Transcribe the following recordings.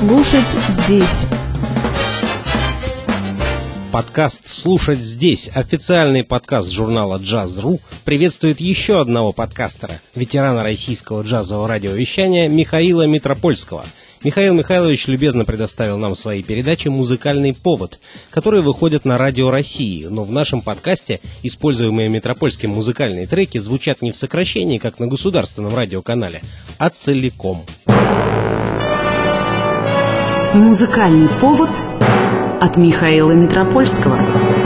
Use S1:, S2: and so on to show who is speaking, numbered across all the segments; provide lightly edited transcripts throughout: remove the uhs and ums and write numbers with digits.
S1: Слушать здесь.
S2: Подкаст «Слушать здесь», официальный подкаст журнала «Джаз.ру», приветствует еще одного подкастера, ветерана российского джазового радиовещания Михаила Митропольского. Михаил Михайлович любезно предоставил нам в своей передаче «Музыкальный повод», которые выходят на Радио России, но в нашем подкасте используемые Митропольским музыкальные треки звучат не в сокращении, как на государственном радиоканале, а целиком.
S3: «Музыкальный повод» от Михаила Митропольского.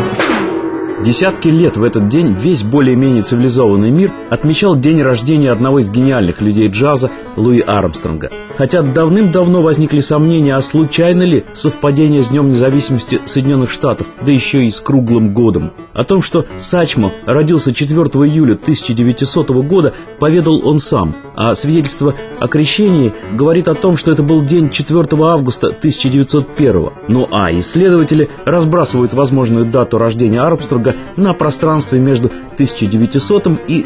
S4: Десятки лет в этот день весь более-менее цивилизованный мир отмечал день рождения одного из гениальных людей джаза Луи Армстронга. Хотя давным-давно возникли сомнения, а случайно ли совпадение с Днем независимости Соединенных Штатов, да еще и с круглым годом. О том, что Сачмо родился 4 июля 1900 года, поведал он сам, а свидетельство о крещении говорит о том, что это был день 4 августа 1901. Ну а исследователи разбрасывают возможную дату рождения Армстронга на пространстве между 1900 и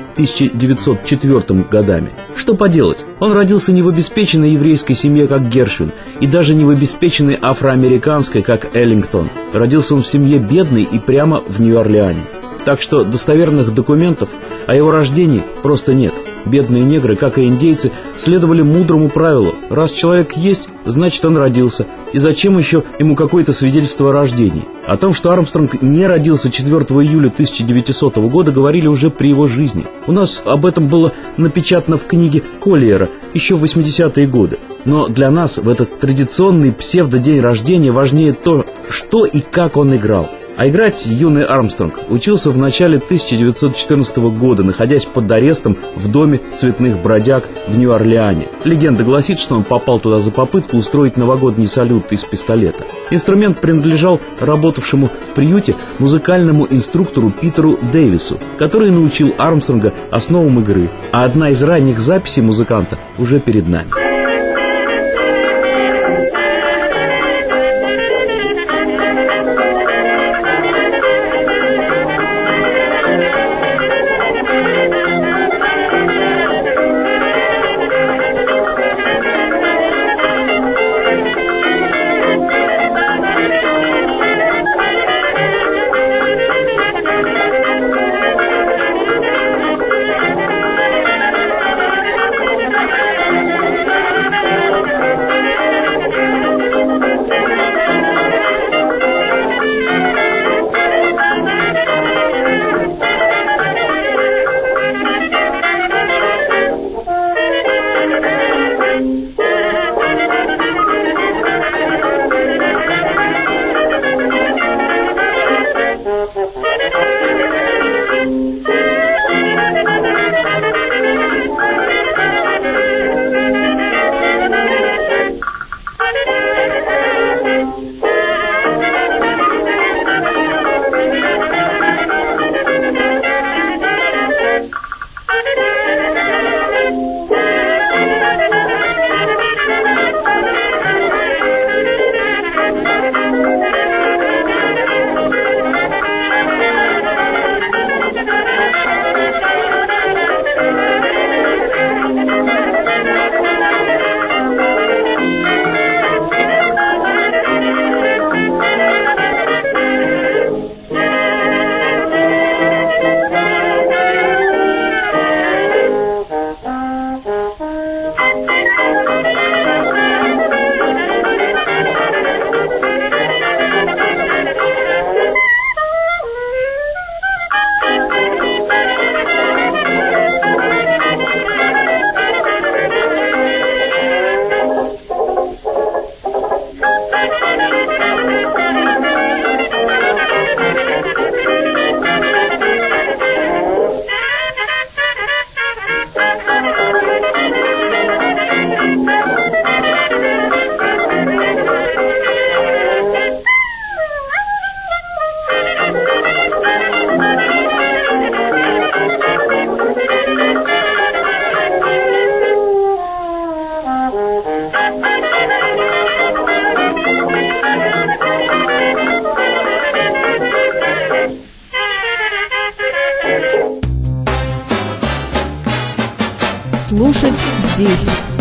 S4: 1904 годами. Что поделать, он родился не в обеспеченной еврейской семье, как Гершвин, и даже не в обеспеченной афроамериканской, как Эллингтон. Родился он в семье бедной и прямо в Нью-Орлеане. Так что достоверных документов о его рождении просто нет. Бедные негры, как и индейцы, следовали мудрому правилу: раз человек есть, значит он родился. И зачем еще ему какое-то свидетельство о рождении? О том, что Армстронг не родился 4 июля 1900 года, говорили уже при его жизни. У нас об этом было напечатано в книге Коллиера еще в 80-е годы. Но для нас в этот традиционный псевдодень рождения важнее то, что и как он играл. А играть юный Армстронг учился в начале 1914 года, находясь под арестом в доме цветных бродяг в Нью-Орлеане. Легенда гласит, что он попал туда за попытку устроить новогодний салют из пистолета. Инструмент принадлежал работавшему в приюте музыкальному инструктору Питеру Дэвису, который научил Армстронга основам игры, а одна из ранних записей музыканта уже перед нами.
S1: Слушать здесь.